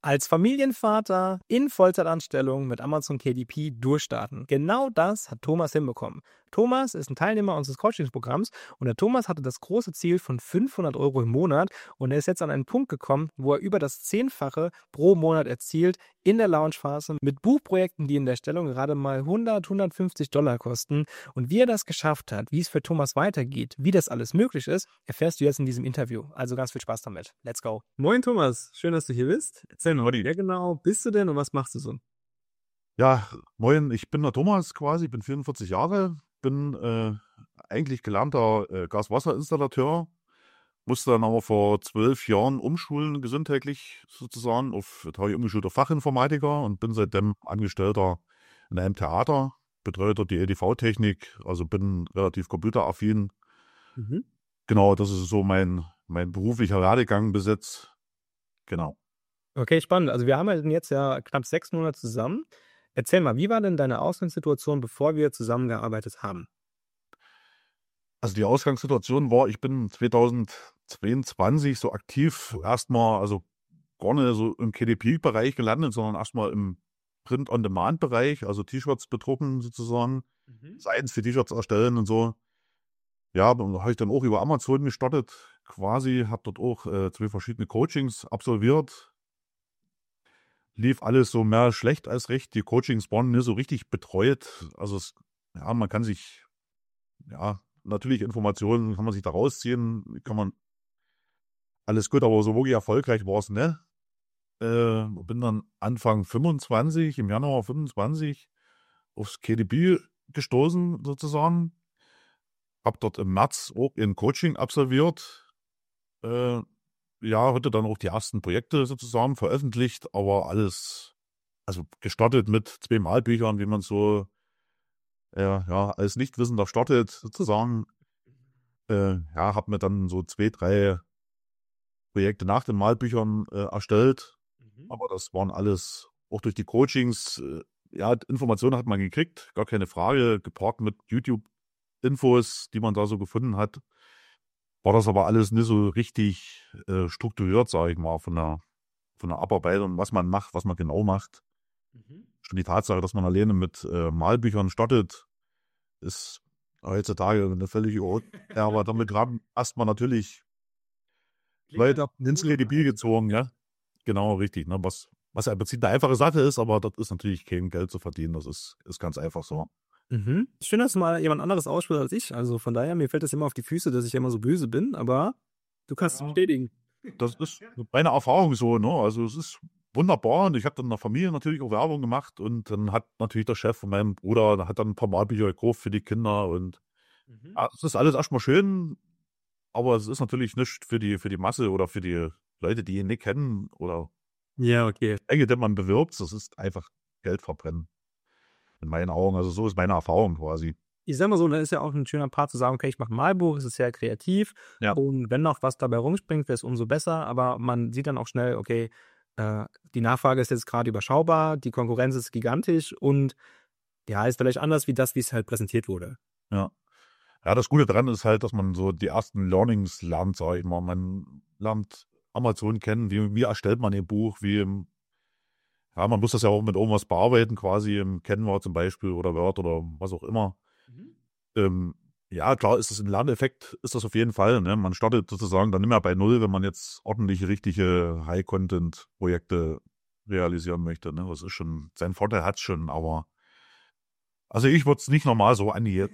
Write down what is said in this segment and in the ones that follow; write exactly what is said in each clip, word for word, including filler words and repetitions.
Als Familienvater in Vollzeitanstellung mit Amazon K D P durchstarten. Genau das hat Thomas hinbekommen. Thomas ist ein Teilnehmer unseres Coachingsprogramms und der Thomas hatte das große Ziel von fünfhundert Euro im Monat und er ist jetzt an einen Punkt gekommen, wo er über das Zehnfache pro Monat erzielt in der Launchphase mit Buchprojekten, die in der Stellung gerade mal hundert, hundertfünfzig Dollar kosten. Und wie er das geschafft hat, wie es für Thomas weitergeht, wie das alles möglich ist, erfährst du jetzt in diesem Interview. Also ganz viel Spaß damit. Let's go. Moin Thomas, schön, dass du hier bist. Erzähl mal, wer genau bist du denn und was machst du so? Ja, moin, ich bin der Thomas quasi, bin vierundvierzig Jahre, bin äh, eigentlich gelernter äh, Gaswasserinstallateur, musste dann aber vor zwölf Jahren umschulen, gesundheitlich sozusagen, auf, da habe ich umgeschult auf Fachinformatiker und bin seitdem Angestellter in einem Theater, betreue dort die E D V-Technik, also bin relativ computeraffin. Mhm. Genau, das ist so mein, mein beruflicher Werdegang bis jetzt. Genau. Okay, spannend. Also wir arbeiten jetzt ja knapp sechs Monate zusammen. Erzähl mal, wie war denn deine Ausgangssituation, bevor wir zusammengearbeitet haben? Also die Ausgangssituation war, ich bin zweitausendzweiundzwanzig so aktiv erstmal, also gar nicht so im K D P-Bereich gelandet, sondern erstmal im Print-on-Demand-Bereich, also T-Shirts bedrucken sozusagen, Mhm. Seiten für T-Shirts erstellen und so. Ja, da habe ich dann auch über Amazon gestartet, quasi, habe dort auch äh, zwei verschiedene Coachings absolviert. Lief alles so mehr schlecht als recht. Die Coachings waren nicht so richtig betreut. Also es, ja, man kann sich, ja, natürlich Informationen kann man sich da rausziehen, kann man, alles gut, aber so wirklich erfolgreich war es nicht. Äh, bin dann Anfang fünfundzwanzig, im Januar fünfundzwanzig, aufs K D P gestoßen sozusagen. Hab dort im März auch ein Coaching absolviert. Äh, ja, hatte dann auch die ersten Projekte sozusagen veröffentlicht, aber alles, also gestartet mit zwei Malbüchern, wie man so äh, ja, als Nichtwissender startet sozusagen. Äh, ja, habe mir dann so zwei, drei Projekte nach den Malbüchern äh, erstellt. Mhm. Aber das waren alles, auch durch die Coachings, äh, ja, Informationen hat man gekriegt, gar keine Frage, gepaart mit YouTube-Infos, die man da so gefunden hat. War das aber alles nicht so richtig äh, strukturiert, sage ich mal, von der, von der Abarbeitung, was man macht, was man genau macht. Mhm. Schon die Tatsache, dass man alleine mit äh, Malbüchern startet, ist heutzutage eine völlige Ur ja, aber damit haben erstmal natürlich Leute ins K D P gezogen, ja. Genau, richtig. Ne? Was, was ja im Prinzip eine einfache Sache ist, aber das ist natürlich kein Geld zu verdienen. Das ist, ist ganz einfach so. Mhm. Schön, dass du mal jemand anderes aussprichst als ich. Also von daher, mir fällt das immer auf die Füße, dass ich immer so böse bin, aber du kannst es bestätigen. Das ist meine Erfahrung so, ne? Also es ist wunderbar und ich habe dann in der Familie natürlich auch Werbung gemacht und dann hat natürlich der Chef von meinem Bruder, der hat dann ein paar Malbücher gekauft für die Kinder und Mhm. ja, es ist alles erstmal schön, aber es ist natürlich nicht für die, für die Masse oder für die Leute, die ihn nicht kennen oder Ja, okay. Enge, den man bewirbt. Das ist einfach Geld verbrennen. In meinen Augen. Also so ist meine Erfahrung quasi. Ich sag mal so, da ist ja auch ein schöner Part zu sagen, okay, ich mache ein Malbuch, es ist sehr kreativ Ja. und wenn noch was dabei rumspringt, wäre es umso besser, aber man sieht dann auch schnell, okay, äh, die Nachfrage ist jetzt gerade überschaubar, die Konkurrenz ist gigantisch und ja, ist vielleicht anders wie das, wie es halt präsentiert wurde. Ja. Ja, das Gute daran ist halt, dass man so die ersten Learnings lernt, sag ich mal. Man lernt Amazon kennen, wie, wie erstellt man ein Buch, wie im, ja, man muss das ja auch mit irgendwas bearbeiten, quasi im Canva zum Beispiel oder Word oder was auch immer. Mhm. Ähm, ja, klar ist das ein Lerneffekt, ist das auf jeden Fall. Ne? Man startet sozusagen dann nicht mehr bei Null, wenn man jetzt ordentlich richtige High-Content-Projekte realisieren möchte. Ne? Das ist schon, sein Vorteil hat es schon, aber also ich würde es nicht normal so angehen,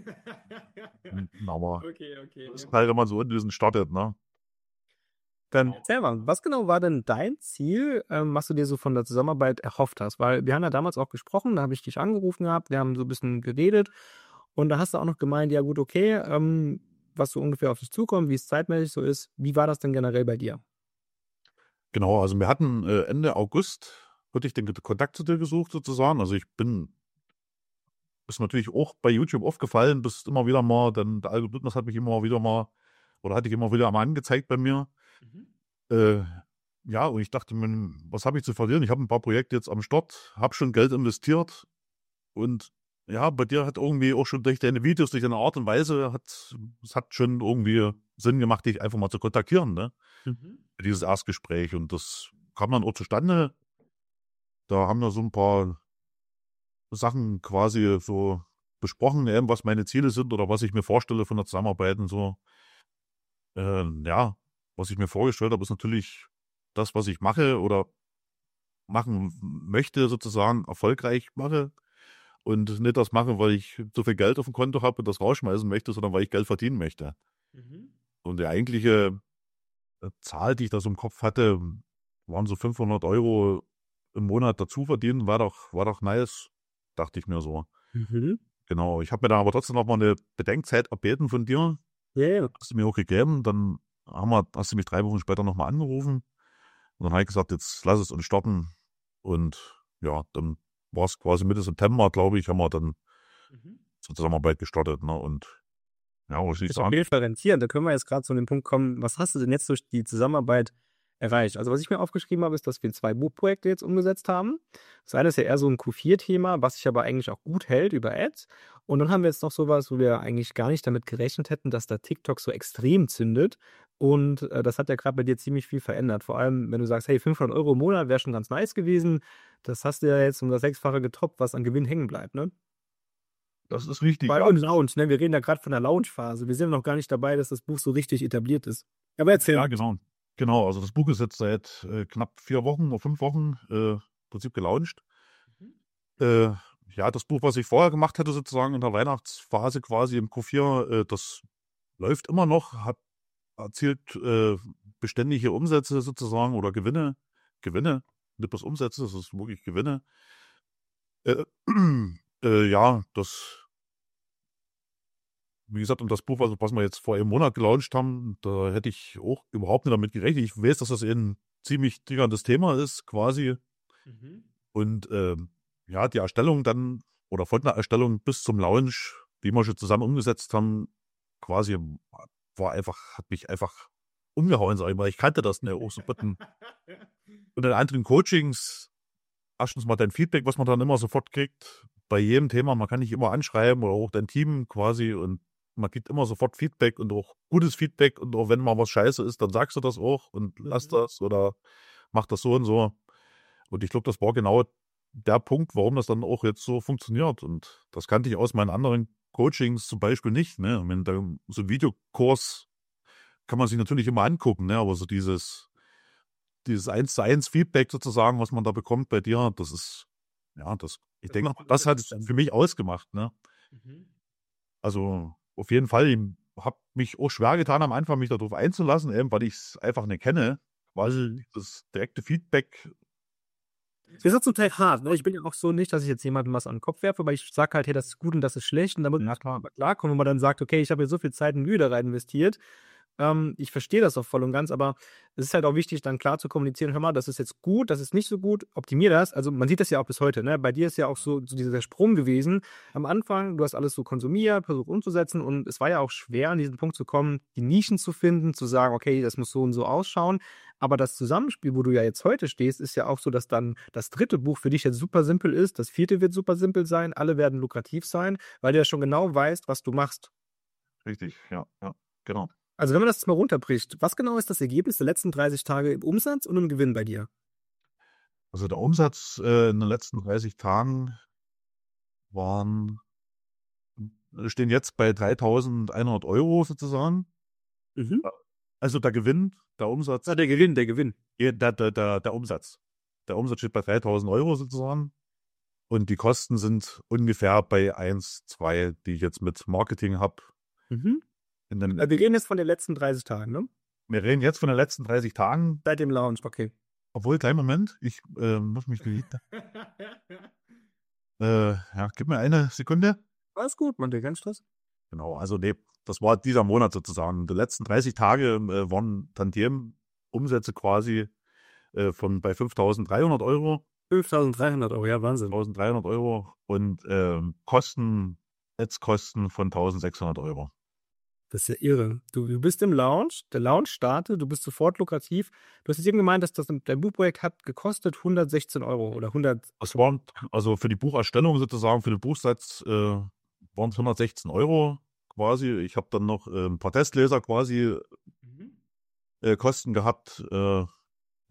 aber Okay, okay. das ist halt, wenn man so unwissend startet, ne? Dann erzähl mal, was genau war denn dein Ziel, ähm, was du dir so von der Zusammenarbeit erhofft hast? Weil wir haben ja damals auch gesprochen, da habe ich dich angerufen gehabt, wir haben so ein bisschen geredet und da hast du auch noch gemeint, ja gut, okay, ähm, was so ungefähr auf dich zukommt, wie es zeitmäßig so ist. Wie war das denn generell bei dir? Genau, also wir hatten äh, Ende August, hatte ich den Kontakt zu dir gesucht sozusagen. Also ich bin, ist natürlich auch bei YouTube aufgefallen, bist immer wieder mal, denn der Algorithmus hat mich immer wieder mal, oder hatte ich immer wieder mal angezeigt bei mir. Mhm. Äh, ja, und ich dachte mir, was habe ich zu verlieren? Ich habe ein paar Projekte jetzt am Start, habe schon Geld investiert und ja, bei dir hat irgendwie auch schon durch deine Videos, durch deine Art und Weise, hat es hat schon irgendwie Sinn gemacht, dich einfach mal zu kontaktieren, ne? Mhm. Für dieses Erstgespräch und das kam dann auch zustande. Da haben wir so ein paar Sachen quasi so besprochen, eben, was meine Ziele sind oder was ich mir vorstelle von der Zusammenarbeit und so. Äh, ja, was ich mir vorgestellt habe, ist natürlich das, was ich mache oder machen möchte, sozusagen erfolgreich mache und nicht das mache, weil ich so viel Geld auf dem Konto habe und das rausschmeißen möchte, sondern weil ich Geld verdienen möchte. Mhm. Und die eigentliche äh, Zahl, die ich da so im Kopf hatte, waren so fünfhundert Euro im Monat dazu verdienen, war doch, war doch nice, dachte ich mir so. Mhm. Genau, ich habe mir da aber trotzdem noch mal eine Bedenkzeit erbeten von dir. Ja, ja. Hast du mir auch gegeben. Dann haben wir, hast du mich drei Wochen später nochmal angerufen. Und dann habe ich gesagt, jetzt lass es uns starten. Und ja, dann war es quasi Mitte September, glaube ich, haben wir dann Mhm. zur Zusammenarbeit gestartet. Ne? Und ja, was soll ich Ist auf sagen? jeden Fall rentieren. Da können wir jetzt gerade zu dem Punkt kommen, was hast du denn jetzt durch die Zusammenarbeit erreicht? Also was ich mir aufgeschrieben habe, ist, dass wir zwei Buchprojekte jetzt umgesetzt haben. Das eine ist ja eher so ein Q vier Thema, was sich aber eigentlich auch gut hält über Ads. Und dann haben wir jetzt noch sowas, wo wir eigentlich gar nicht damit gerechnet hätten, dass da TikTok so extrem zündet. Und äh, das hat ja gerade bei dir ziemlich viel verändert. Vor allem, wenn du sagst, hey, fünfhundert Euro im Monat wäre schon ganz nice gewesen. Das hast du ja jetzt um das Sechsfache getoppt, was an Gewinn hängen bleibt, ne? Das ist richtig, Bei ja. uns Lounge, ne? Wir reden ja gerade von der Lounge-Phase. Wir sind noch gar nicht dabei, dass das Buch so richtig etabliert ist. Aber erzähl Ja, mal. genau. Genau, also das Buch ist jetzt seit äh, knapp vier Wochen oder fünf Wochen äh, im Prinzip gelauncht. Äh, ja, das Buch, was ich vorher gemacht hatte, sozusagen in der Weihnachtsphase quasi im Q vier, äh, das läuft immer noch, hat erzielt äh, beständige Umsätze sozusagen oder Gewinne. Gewinne, nicht bloß Umsätze, das ist wirklich Gewinne. Äh, äh, ja, das, wie gesagt, und das Buch, was, was wir jetzt vor einem Monat gelauncht haben, da hätte ich auch überhaupt nicht damit gerechnet. Ich weiß, dass das ein ziemlich triggerndes Thema ist, quasi. Mhm. Und ähm, ja, die Erstellung dann, oder von der Erstellung bis zum Launch, wie wir schon zusammen umgesetzt haben, quasi war einfach, hat mich einfach umgehauen, sag ich mal. Ich kannte das nicht auch so bitten. Und in anderen Coachings, erstens mal dein Feedback, was man dann immer sofort kriegt, bei jedem Thema, man kann nicht immer anschreiben oder auch dein Team quasi und man gibt immer sofort Feedback und auch gutes Feedback und auch wenn mal was scheiße ist, dann sagst du das auch und lass Mhm. das oder mach das so und so. Und ich glaube, das war genau der Punkt, warum das dann auch jetzt so funktioniert. Und das kannte ich aus meinen anderen Coachings zum Beispiel nicht. Ne? Wenn da so ein Videokurs kann man sich natürlich immer angucken, ne? Aber so dieses, dieses eins zu eins Feedback sozusagen, was man da bekommt bei dir, das ist, ja, das, ich Das denke, macht einen das hat Unterschied es dann. für mich ausgemacht. Ne? Mhm. Also auf jeden Fall, ich habe mich auch schwer getan am Anfang, mich darauf einzulassen, eben weil ich es einfach nicht kenne. Weil das direkte Feedback. Das ist zum Teil hart, ne? Ich bin ja auch so nicht, dass ich jetzt jemandem was an den Kopf werfe, aber ich sage halt, hey, das ist gut und das ist schlecht. Und damit Ja, klar. klarkommen, wenn man dann sagt, okay, ich habe hier so viel Zeit und Mühe da rein investiert. Ähm, ich verstehe das auch voll und ganz, aber es ist halt auch wichtig, dann klar zu kommunizieren, hör mal, das ist jetzt gut, das ist nicht so gut, optimier das. Also man sieht das ja auch bis heute, ne? Bei dir ist ja auch so, so dieser Sprung gewesen. Am Anfang, du hast alles so konsumiert, versucht umzusetzen und es war ja auch schwer, an diesen Punkt zu kommen, die Nischen zu finden, zu sagen, okay, das muss so und so ausschauen. Aber das Zusammenspiel, wo du ja jetzt heute stehst, ist ja auch so, dass dann das dritte Buch für dich jetzt super simpel ist, das vierte wird super simpel sein, alle werden lukrativ sein, weil du ja schon genau weißt, was du machst. Richtig, ja, ja, genau. Also wenn man das jetzt mal runterbricht, was genau ist das Ergebnis der letzten dreißig Tage im Umsatz und im Gewinn bei dir? Also der Umsatz äh, in den letzten dreißig Tagen waren, stehen jetzt bei dreitausendeinhundert Euro sozusagen. Mhm. Also der Gewinn, der Umsatz, Ja, der Gewinn, der Gewinn. eh, der, der, der, der Umsatz. Der Umsatz steht bei dreitausend Euro sozusagen. Und die Kosten sind ungefähr bei eins, zwei, die ich jetzt mit Marketing habe. Mhm. In den, Also wir reden jetzt von den letzten dreißig Tagen, ne? wir reden jetzt von den letzten dreißig Tagen. Seit dem Launch, okay. Obwohl, kleinen Moment, ich äh, muss mich geliebter. Äh, ja, gib mir eine Sekunde. Alles gut, man, kein Stress. Genau, also nee, das war dieser Monat sozusagen. Die letzten dreißig Tage äh, waren Tantiem-Umsätze quasi äh, von bei fünftausenddreihundert Euro, fünftausenddreihundert Euro, ja, Wahnsinn. eintausenddreihundert Euro und ähm, Kosten, Netzkosten von eintausendsechshundert Euro. Das ist ja irre. Du, du bist im Lounge, der Lounge startet, du bist sofort lukrativ. Du hast jetzt eben gemeint, dass das dein Buchprojekt hat gekostet hundertsechzehn Euro oder hundert. Das waren, also für die Bucherstellung sozusagen, für den Buchsatz äh, waren es hundertsechzehn Euro quasi. Ich habe dann noch äh, ein paar Testleser quasi Mhm. äh, Kosten gehabt. Äh,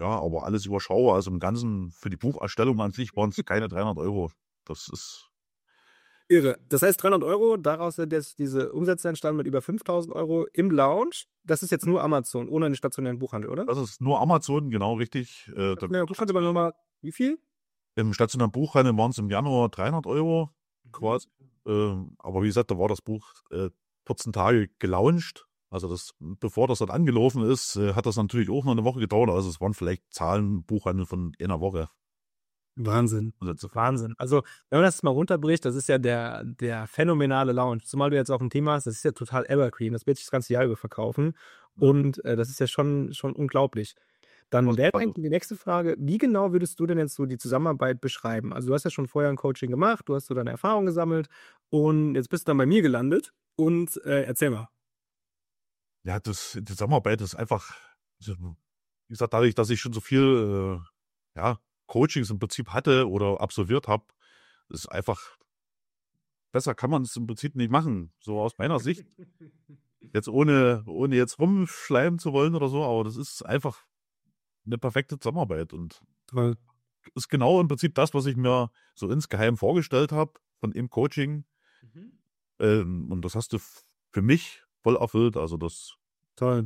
ja, aber alles überschaubar. Also im Ganzen für die Bucherstellung an sich waren es keine dreihundert Euro. Das ist Irre. Das heißt dreihundert Euro, daraus sind jetzt diese Umsätze entstanden mit über fünftausend Euro im Lounge. Das ist jetzt nur Amazon, ohne den stationären Buchhandel, oder? das ist nur Amazon, genau richtig. Äh, da, Stationärer Buchhandel war nochmal, wie viel? Im stationären Buchhandel waren es im Januar dreihundert Euro quasi. Ähm, aber wie gesagt, da war das Buch äh, vierzehn Tage gelauncht. Also das, bevor das dann angelaufen ist, äh, hat das natürlich auch noch eine Woche gedauert. Also es waren vielleicht Zahlen, Buchhandel von einer Woche. Wahnsinn. Also, Wahnsinn. Also, wenn man das mal runterbricht, das ist ja der, der phänomenale Lounge. Zumal du jetzt auch ein Thema hast, das ist ja total Evergreen. Das wird sich das ganze Jahr über verkaufen. Und äh, das ist ja schon, schon unglaublich. Dann wäre eigentlich die nächste Frage, wie genau würdest du denn jetzt so die Zusammenarbeit beschreiben? Also, du hast ja schon vorher ein Coaching gemacht, du hast so deine Erfahrungen gesammelt und jetzt bist du dann bei mir gelandet. Und äh, erzähl mal. ja, das, die Zusammenarbeit ist einfach, wie gesagt, dadurch, dass ich schon so viel äh, ja, Coachings im Prinzip hatte oder absolviert habe, ist einfach, besser kann man es im Prinzip nicht machen, so aus meiner Sicht. Jetzt ohne, ohne jetzt rumschleimen zu wollen oder so, aber das ist einfach eine perfekte Zusammenarbeit und Toll. ist genau im Prinzip das, was ich mir so insgeheim vorgestellt habe von im Coaching. Mhm. Ähm, und das hast du f- für mich voll erfüllt. Also das Toll.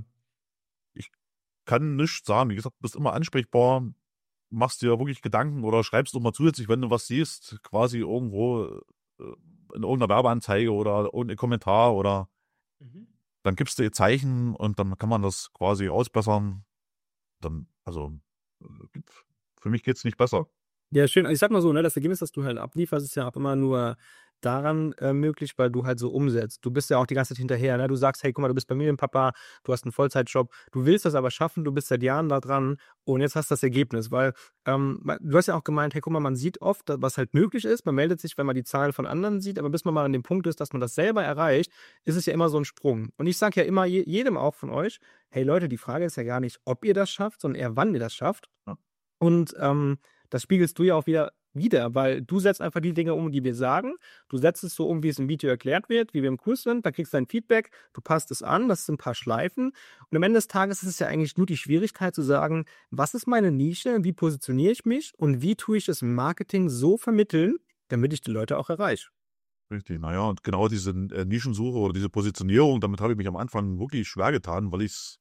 kann nichts sagen. Wie gesagt, bist immer ansprechbar, machst dir wirklich Gedanken oder schreibst nochmal zusätzlich, wenn du was siehst, quasi irgendwo äh, in irgendeiner Werbeanzeige oder irgendein Kommentar oder Mhm. dann gibst du ihr Zeichen und dann kann man das quasi ausbessern. Dann, also äh, für mich geht's nicht besser. Ja, schön. Also ich sag mal so, ne, das Ergebnis, das du halt ablieferst, ist ja auch immer nur daran äh, möglich, weil du halt so umsetzt. Du bist ja auch die ganze Zeit hinterher. Ne? Du sagst, hey, guck mal, du bist Familienpapa, du hast einen Vollzeitjob, du willst das aber schaffen, du bist seit Jahren da dran und jetzt hast du das Ergebnis, weil ähm, du hast ja auch gemeint, hey, guck mal, man sieht oft, was halt möglich ist. Man meldet sich, wenn man die Zahlen von anderen sieht, aber bis man mal an dem Punkt ist, dass man das selber erreicht, ist es ja immer so ein Sprung. Und ich sage ja immer je, jedem auch von euch, hey Leute, die Frage ist ja gar nicht, ob ihr das schafft, sondern eher, wann ihr das schafft. Ja. Und ähm, das spiegelst du ja auch wieder wieder, weil du setzt einfach die Dinge um, die wir sagen. Du setzt es so um, wie es im Video erklärt wird, wie wir im Kurs sind. Da kriegst du ein Feedback, du passt es an, das sind ein paar Schleifen. Und am Ende des Tages ist es ja eigentlich nur die Schwierigkeit zu sagen, was ist meine Nische, wie positioniere ich mich und wie tue ich es im Marketing so vermitteln, damit ich die Leute auch erreiche. Richtig, naja, und genau diese äh, Nischensuche oder diese Positionierung, damit habe ich mich am Anfang wirklich schwer getan, weil ich es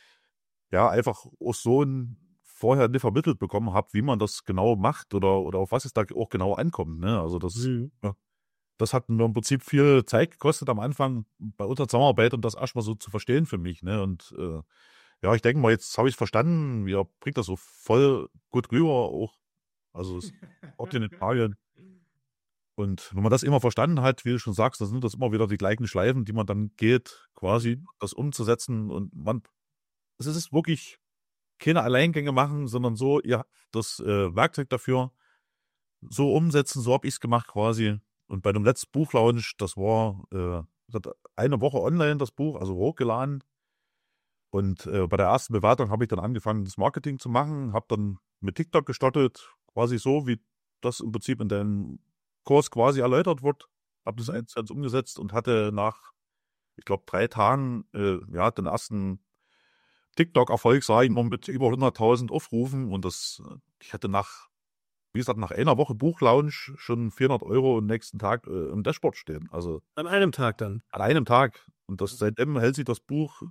ja einfach auch so ein, vorher nicht vermittelt bekommen habe, wie man das genau macht oder, oder auf was es da auch genau ankommt. Ne? Also das, Mhm. ja, das hat mir im Prinzip viel Zeit gekostet am Anfang bei unserer Zusammenarbeit und das erstmal so zu verstehen für mich. Ne? Und äh, ja, ich denke mal, jetzt habe ich es verstanden. Ihr bringt das so voll gut rüber, auch, also es auch in Italien. Und wenn man das immer verstanden hat, wie du schon sagst, dann sind das immer wieder die gleichen Schleifen, die man dann geht, quasi das umzusetzen. Und man, es ist wirklich keine Alleingänge machen, sondern so, ja, das äh, Werkzeug dafür so umsetzen, so habe ich es gemacht quasi. Und bei dem letzten Buchlaunch, das war äh, das hat eine Woche online, das Buch, also hochgeladen. Und äh, bei der ersten Bewertung habe ich dann angefangen, das Marketing zu machen, habe dann mit TikTok gestartet, quasi so, wie das im Prinzip in deinem Kurs quasi erläutert wird. Habe das eins zu eins umgesetzt und hatte nach, ich glaube, drei Tagen äh, ja, den ersten TikTok-Erfolg, sah ich noch mit über hunderttausend Aufrufen und das, äh, ich hatte nach, wie gesagt, nach einer Woche Buchlaunch schon vierhundert Euro am nächsten Tag äh, im Dashboard stehen. Also An einem Tag dann. an einem Tag. Und das seitdem hält sich das Buch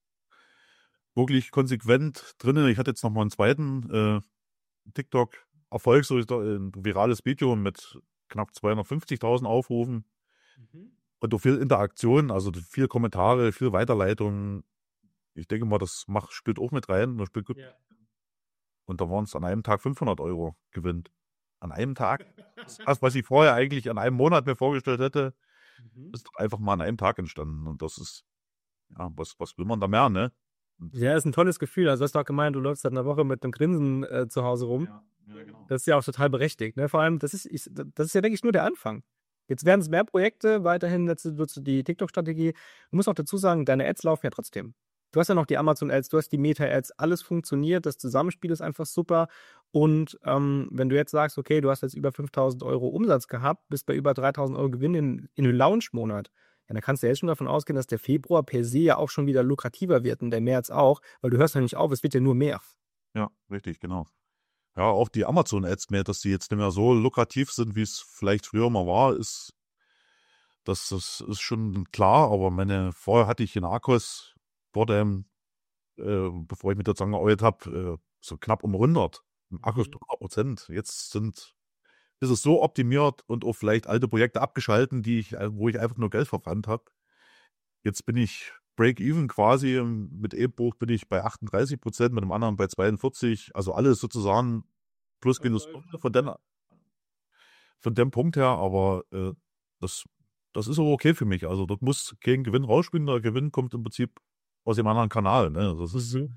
wirklich konsequent drinnen. Ich hatte jetzt noch mal einen zweiten äh, TikTok-Erfolg, so ist da ein virales Video mit knapp zweihundertfünfzigtausend Aufrufen Mhm. und auch viel Interaktion, also viel Kommentare, viel Weiterleitung. Ich denke mal, das macht, spielt auch mit rein. Das spielt gut. Ja. Und da waren es an einem Tag fünfhundert Euro Gewinn. An einem Tag. Das, was ich vorher eigentlich an einem Monat mir vorgestellt hätte, Mhm. ist einfach mal an einem Tag entstanden. Und das ist, ja, was, was will man da mehr, ne? Und Ja, ist ein tolles Gefühl. Also, du hast auch gemeint, du läufst seit einer Woche mit einem Grinsen äh, zu Hause rum. ja, ja, genau. Das ist ja auch total berechtigt. Ne? Vor allem, das ist, ich, das ist ja, denke ich, nur der Anfang. Jetzt werden es mehr Projekte, weiterhin nutzt du die TikTok-Strategie. Du musst auch dazu sagen, deine Ads laufen ja trotzdem. Du hast ja noch die Amazon-Ads, du hast die Meta-Ads, alles funktioniert, das Zusammenspiel ist einfach super. Und ähm, wenn du jetzt sagst, okay, du hast jetzt über fünftausend Euro Umsatz gehabt, bist bei über dreitausend Euro Gewinn in, in einem Launch-Monat, ja, dann kannst du jetzt schon davon ausgehen, dass der Februar per se ja auch schon wieder lukrativer wird und der März auch, weil du hörst ja nicht auf, es wird ja nur mehr. Ja, richtig, genau. Ja, auch die Amazon-Ads mehr, dass die jetzt nicht mehr so lukrativ sind, wie es vielleicht früher mal war, ist das das ist schon klar, aber meine vorher hatte ich in Arkos vor dem, äh, bevor ich mich da zusammengearbeitet habe, äh, so knapp um hundert. Im Akkus Mhm. hundert Prozent. Jetzt sind ist es so optimiert und auch vielleicht alte Projekte abgeschalten, die ich äh, wo ich einfach nur Geld verbrannt habe. Jetzt bin ich Break-even quasi. ähm, Mit E-Buch bin ich bei achtunddreißig Prozent, mit dem anderen bei zweiundvierzig. Also alles sozusagen plus Das minus läuft. null von dem, Ja. von dem Punkt her, aber äh, das, das ist aber okay für mich. Also dort muss kein Gewinn rausspielen. Der Gewinn kommt im Prinzip aus dem anderen Kanal. Ne? Das ist, Mhm.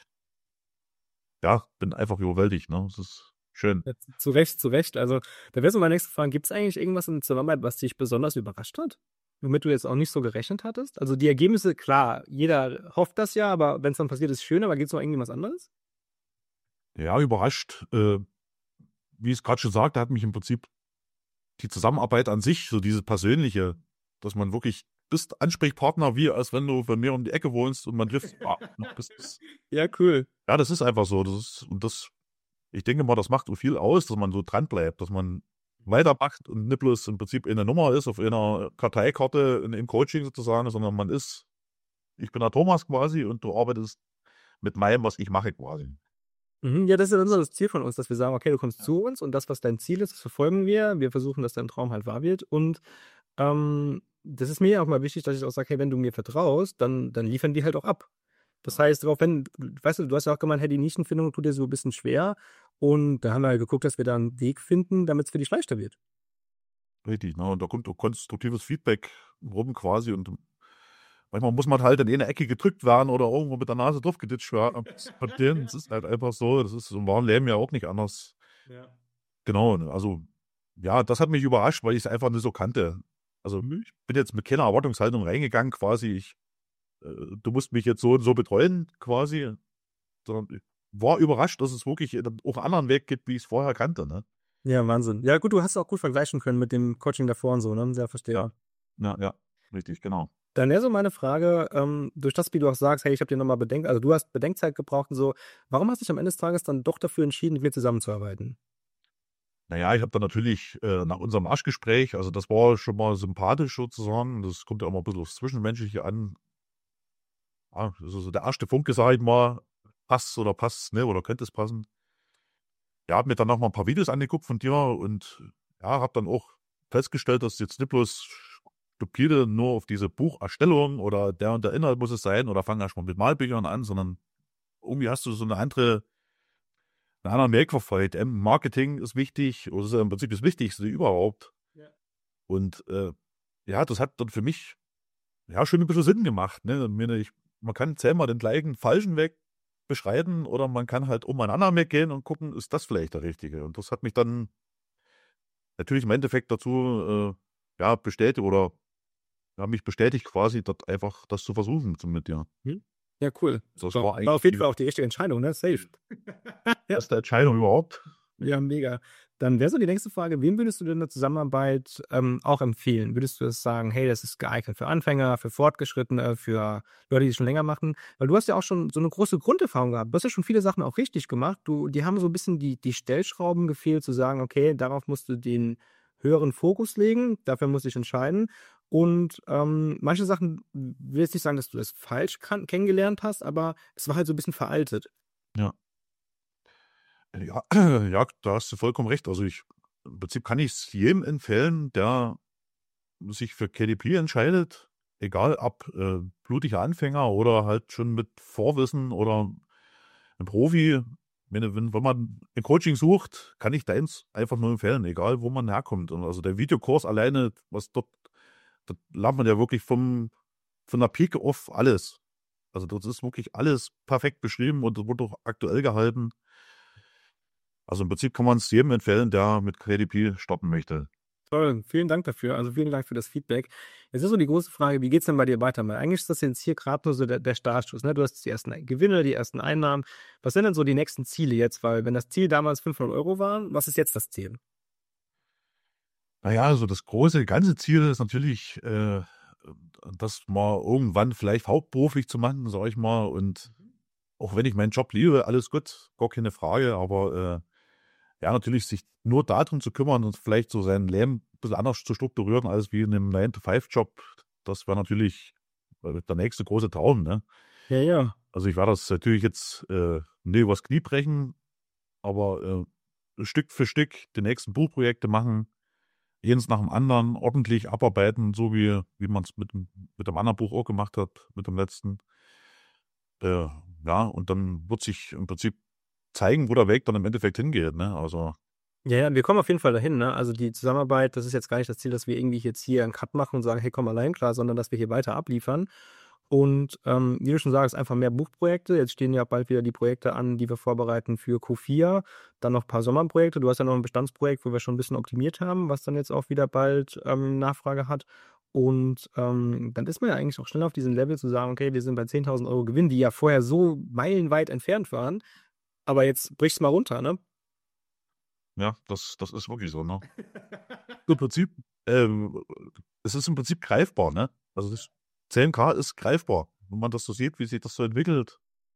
ja, bin einfach überwältigt. Ne? Das ist schön. Ja, zu Recht, zu Recht. Also, da wäre so meine nächste Frage: Gibt es eigentlich irgendwas in der Zusammenarbeit, was dich besonders überrascht hat? Womit du jetzt auch nicht so gerechnet hattest? Also, die Ergebnisse, klar, jeder hofft das ja, aber wenn es dann passiert, ist schön, aber gibt es noch irgendwie was anderes? Ja, überrascht. Äh, wie ich es gerade schon sagte, hat mich im Prinzip die Zusammenarbeit an sich, so diese persönliche, dass man wirklich bist Ansprechpartner, wie als wenn du bei mir um die Ecke wohnst und man trifft, ah, das ist, Ja, cool. ja, das ist einfach so. Das ist, und das, ich denke mal, das macht so viel aus, dass man so dran bleibt, dass man weitermacht und nicht bloß im Prinzip eine Nummer ist auf einer Karteikarte in, im Coaching sozusagen, sondern man ist, ich bin der Thomas quasi und du arbeitest mit meinem, was ich mache quasi. Mhm, ja, das ist ja dann so das Ziel von uns, dass wir sagen: „Okay, du kommst Ja. zu uns und das, was dein Ziel ist, das verfolgen wir. Wir versuchen, dass dein Traum halt wahr wird.“ Und, ähm, das ist mir ja auch mal wichtig, dass ich auch sage: „Hey, wenn du mir vertraust, dann dann liefern die halt auch ab.“ Das heißt, auch wenn weißt du, du hast ja auch gemeint: „Hey, die Nischenfindung tut dir so 'n bisschen schwer.“ Und da haben wir halt geguckt, dass wir da 'n Weg finden, damit's für dich leichter wird. Richtig, ne? Und da kommt auch konstruktives Feedback rum quasi und manchmal muss man halt in eine Ecke gedrückt werden oder irgendwo mit der Nase drauf geditscht werden. Von denen, das ist halt einfach so. Das ist im wahren Leben ja auch nicht anders. Ja. Genau, ne? Also, ja, das hat mich überrascht, weil ich es einfach nicht so kannte. Also, Mhm. ich bin jetzt mit keiner Erwartungshaltung reingegangen quasi. Ich, äh, du musst mich jetzt so und so betreuen quasi, sondern ich war überrascht, dass es wirklich äh, auch einen anderen Weg gibt, wie ich es vorher kannte, ne? Ja, Wahnsinn. Ja gut, du hast es auch gut vergleichen können mit dem Coaching davor und so, ne? Ja, verstehe. Ja. Ja, ja, richtig, genau. Dann wäre so meine Frage, ähm, durch das, wie du auch sagst: „Hey, ich habe dir noch mal Bedenk also, du hast Bedenkzeit gebraucht und so.“ Warum hast du dich am Ende des Tages dann doch dafür entschieden, mit mir zusammenzuarbeiten? Na ja, ich habe dann natürlich, äh, nach unserem Aschgespräch, also, das war schon mal sympathisch sozusagen. Das kommt ja immer 'n bisschen aufs Zwischenmenschliche an. Ah, das ist so der erste Funke, sage ich mal, passt's oder passt's nicht oder könnte es passen? Ja, habe mir dann noch mal 'n paar Videos angeguckt von dir und, ja, habe dann auch festgestellt, dass jetzt nicht bloß stupide nur auf diese Bucherstellung oder der und der Inhalt muss es sein oder fang erst mal mit Malbüchern an, sondern irgendwie hast du so 'ne andere 'n anderen Weg verfolgt. Ähm, Marketing ist wichtig oder ist ja im Prinzip das Wichtigste überhaupt. Ja. Und, äh, ja, das hat dann für mich, ja, schon 'n bisschen Sinn gemacht, ne? Und meine ich man kann zehnmal den gleichen falschen Weg beschreiten oder man kann halt um einen anderen Weg gehen und gucken, ist das vielleicht der richtige? Und das hat mich dann natürlich im Endeffekt dazu, äh, ja, bestätigt oder ja, mich bestätigt quasi, dort einfach das zu versuchen so mit dir. Mhm. Ja, cool. Das War war war eigentlich auf jeden die Fall auch die richtige Entscheidung, ne? Safe. Ja. beste Entscheidung überhaupt. Ja, mega. Dann wäre so die nächste Frage: Wem würdest du denn 'ne Zusammenarbeit, ähm, auch empfehlen? Würdest du das sagen: „Hey, das ist geeignet für Anfänger, für Fortgeschrittene, für Leute, die es schon länger machen?“ Weil du hast ja auch schon so 'ne große Grunderfahrung gehabt. Du hast ja schon viele Sachen auch richtig gemacht. Du die haben so 'n bisschen die die Stellschrauben gefehlt, zu sagen: „Okay, darauf musst du den höheren Fokus legen, dafür musst du dich entscheiden.“ Und, ähm, manche Sachen will jetzt nicht sagen, dass du das falsch kann kennengelernt hast, aber es war halt so 'n bisschen veraltet. Ja. Ja, ja, da hast du vollkommen recht. Also, ich im Prinzip kann ich's jedem empfehlen, der sich für K D P entscheidet, egal ob, äh, blutiger Anfänger oder halt schon mit Vorwissen oder 'n Profi. Meine, wenn wenn man 'n Coaching sucht, kann ich deins einfach nur empfehlen, egal wo man herkommt. Und also, der Videokurs alleine, was dort dort lernt man ja wirklich vom von der Pike auf alles. Also, dort ist wirklich alles perfekt beschrieben und wird auch aktuell gehalten. Also, im Prinzip kann man's jedem empfehlen, der mit K D P starten möchte. Toll, vielen Dank dafür. Also, vielen Dank für das Feedback. Jetzt ist so die große Frage: Wie geht's denn bei dir weiter? Weil eigentlich ist das jetzt hier grad nur so der der Startschuss, ne? Du hast jetzt die ersten Gewinne, die ersten Einnahmen. Was sind denn so die nächsten Ziele jetzt? Weil wenn das Ziel damals fünfhundert Euro waren, was ist jetzt das Ziel? Na ja, also das große ganze Ziel ist natürlich, äh, äh, das mal irgendwann vielleicht hauptberuflich zu machen, sage ich mal, und Mhm. auch wenn ich meinen Job liebe, alles gut, gar keine Frage, aber äh, ja, natürlich sich nur darum zu kümmern und vielleicht so sein Leben ein bisschen anders zu strukturieren als wie in einem nine to five Job, das wäre natürlich der nächste große Traum, ne? Ja, ja. Also ich werde das natürlich jetzt äh, nicht übers Knie brechen, aber äh, Stück für Stück die nächsten Buchprojekte machen, jedes nach dem anderen ordentlich abarbeiten, so wie, wie man es mit, dem- mit dem anderen Buch auch gemacht hat, mit dem letzten. Äh, ja, und dann wird sich im Prinzip zeigen, wo der Weg dann im Endeffekt hingeht, ne? Also, Ja, ja, wir kommen auf jeden Fall dahin, ne? Also die Zusammenarbeit, das ist jetzt gar nicht das Ziel, dass wir irgendwie jetzt hier einen Cut machen und sagen, hey, komm allein klar, sondern dass wir hier weiter abliefern. Und ähm, wie du schon sagst, einfach mehr Buchprojekte. Jetzt stehen ja bald wieder die Projekte an, die wir vorbereiten für Q vier. Dann noch ein paar Sommerprojekte. Du hast ja noch ein Bestandsprojekt, wo wir schon ein bisschen optimiert haben, was dann jetzt auch wieder bald ähm, Nachfrage hat. Und ähm, dann ist man ja eigentlich auch schnell auf diesem Level zu sagen, okay, wir sind bei zehntausend Euro Gewinn, die ja vorher so meilenweit entfernt waren. Aber jetzt brich's mal runter, ne? ja, das, das ist wirklich so, ne? Im Prinzip, ähm, es ist im Prinzip greifbar, ne? Also das zehn K ist greifbar. Wenn man das so sieht, wie sich das so entwickelt,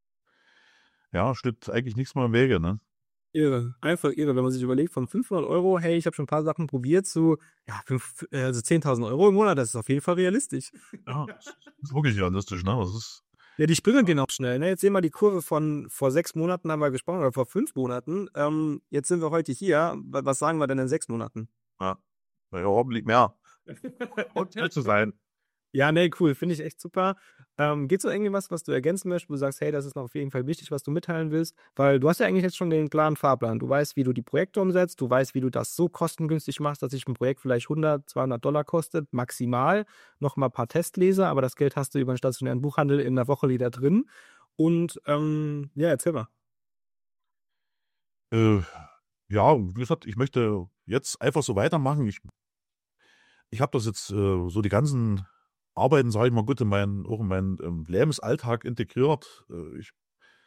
ja, steht eigentlich nichts mehr im Wege, ne? Irre, einfach irre, wenn man sich überlegt, von fünfhundert Euro, hey, ich habe schon ein paar Sachen probiert, zu ja, fünf, äh, also zehntausend Euro im Monat, das ist auf jeden Fall realistisch. Ja, das ist wirklich realistisch, ne? Das ist, Ja, die Sprünge gehen auch schnell. Ne? Jetzt sehen wir die Kurve von vor sechs Monaten haben wir gesprochen, oder vor fünf Monaten. Ähm, jetzt sind wir heute hier. Wa- Was sagen wir denn in sechs Monaten? ja, ja, hoffentlich mehr. Und schnell zu sein. Ja, nee, cool. Finde ich echt super. Ähm, Gibt es noch irgendwas, was du ergänzen möchtest, wo du sagst, hey, das ist noch auf jeden Fall wichtig, was du mitteilen willst? Weil du hast ja eigentlich jetzt schon den klaren Fahrplan. Du weißt, wie du die Projekte umsetzt. Du weißt, wie du das so kostengünstig machst, dass sich ein Projekt vielleicht hundert, zweihundert Dollar kostet, maximal. Noch mal ein paar Testleser, aber das Geld hast du über den stationären Buchhandel in der Woche wieder drin. Und ähm, ja, erzähl mal. Äh, ja, wie gesagt, ich möchte jetzt einfach so weitermachen. Ich, ich habe das jetzt äh, so die ganzen Arbeiten, sage ich mal, gut in meinen, auch in meinen ähm, Lebensalltag integriert. Äh, ich,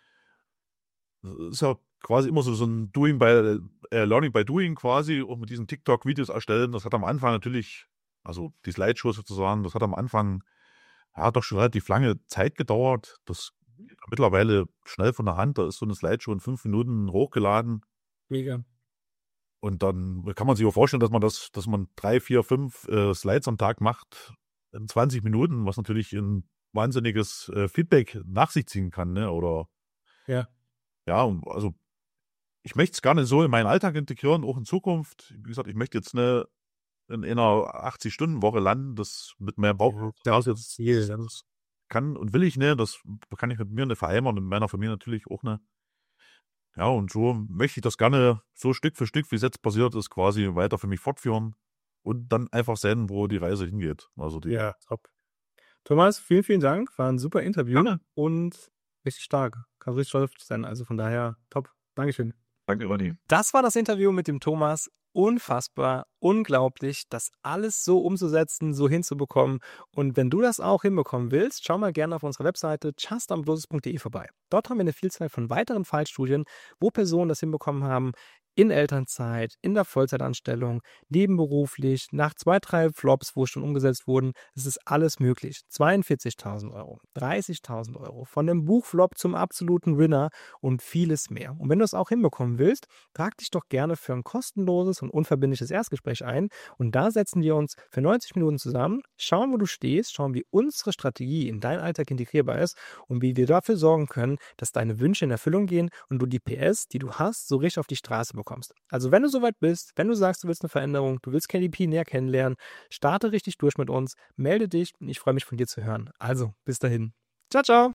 das ist ja quasi immer so, so ein Doing by, äh, Learning by Doing quasi, auch mit diesen TikTok-Videos erstellen. Das hat am Anfang natürlich, also die Slideshows sozusagen, das hat am Anfang ja doch schon relativ lange Zeit gedauert. Das geht mittlerweile schnell von der Hand. Da ist so eine Slideshow in fünf Minuten hochgeladen. Mega. Und dann kann man sich auch vorstellen, dass man das, dass man drei, vier, fünf äh, Slides am Tag macht in zwanzig Minuten, was natürlich ein wahnsinniges äh, Feedback nach sich ziehen kann, ne? Oder Ja. ja, und also ich möchte es gar nicht so in meinen Alltag integrieren, auch in Zukunft. Wie gesagt, ich möchte jetzt ne in einer achtzig-Stunden-Woche landen, das mit meinem Bauch, der ist jetzt Ziel. Das kann und will ich ne, das kann ich mit mir nicht vereinbaren und mit meiner Familie natürlich auch ne. Ja, und so möchte ich das gerne so Stück für Stück, wie es jetzt passiert ist, quasi weiter für mich fortführen und dann einfach sehen, wo die Reise hingeht. Also die Ja, top. Thomas, vielen, vielen Dank. War ein super Interview Gerne. und richtig stark. Kann richtig stolz sein. Also von daher, top. Dankeschön. Danke, Ronny. Das war das Interview mit dem Thomas. Unfassbar, unglaublich, das alles so umzusetzen, so hinzubekommen. Und wenn du das auch hinbekommen willst, schau mal gerne auf unserer Webseite just ambrosis punkt de vorbei. Dort haben wir eine Vielzahl von weiteren Fallstudien, wo Personen das hinbekommen haben, in Elternzeit, in der Vollzeitanstellung, nebenberuflich, nach zwei, drei Flops, wo schon umgesetzt wurden. Es ist alles möglich. zweiundvierzigtausend Euro, dreißigtausend Euro, von dem Buchflop zum absoluten Winner und vieles mehr. Und wenn du es auch hinbekommen willst, trag dich doch gerne für ein kostenloses und unverbindliches Erstgespräch ein. Und da setzen wir uns für neunzig Minuten zusammen, schauen, wo du stehst, schauen, wie unsere Strategie in deinen Alltag integrierbar ist und wie wir dafür sorgen können, dass deine Wünsche in Erfüllung gehen und du die P S, die du hast, so richtig auf die Straße bekommst. Also wenn du soweit bist, wenn du sagst, du willst eine Veränderung, du willst K D P näher kennenlernen, starte richtig durch mit uns, melde dich und ich freue mich von dir zu hören. Also, bis dahin. Ciao, ciao!